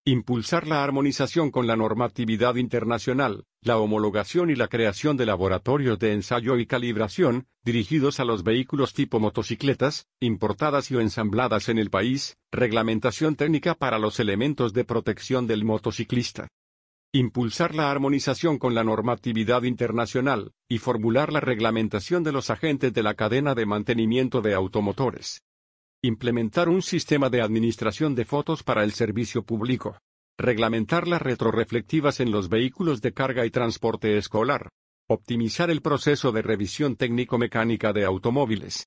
Impulsar la armonización con la normatividad internacional, la homologación y la creación de laboratorios de ensayo y calibración, dirigidos a los vehículos tipo motocicletas, importadas y o ensambladas en el país, reglamentación técnica para los elementos de protección del motociclista. Impulsar la armonización con la normatividad internacional, y formular la reglamentación de los agentes de la cadena de mantenimiento de automotores. Implementar un sistema de administración de fotos para el servicio público. Reglamentar las retroreflectivas en los vehículos de carga y transporte escolar. Optimizar el proceso de revisión técnico-mecánica de automóviles.